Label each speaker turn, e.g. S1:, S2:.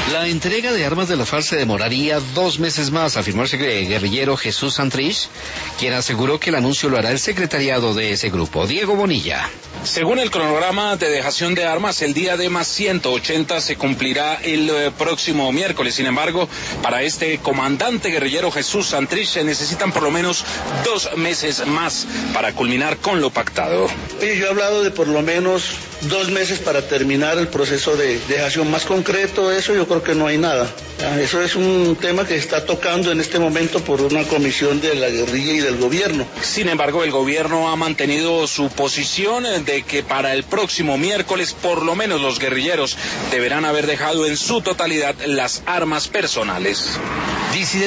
S1: La entrega de armas de la FARC se demoraría 2 meses más, afirmó el guerrillero Jesús Santrich, quien aseguró que el anuncio lo hará el secretariado de ese grupo. Diego Bonilla.
S2: Según el cronograma de dejación de armas, el día D más 180 se cumplirá el próximo miércoles. Sin embargo, para este comandante guerrillero Jesús Santrich se necesitan por lo menos 2 meses más para culminar con lo pactado.
S3: Yo he hablado de por lo menos 2 meses para terminar el proceso de dejación. Más concreto eso yo creo que no hay nada. Eso es un tema que está tocando en este momento por una comisión de la guerrilla y del gobierno.
S2: Sin embargo, el gobierno ha mantenido su posición de que para el próximo miércoles por lo menos los guerrilleros deberán haber dejado en su totalidad las armas personales.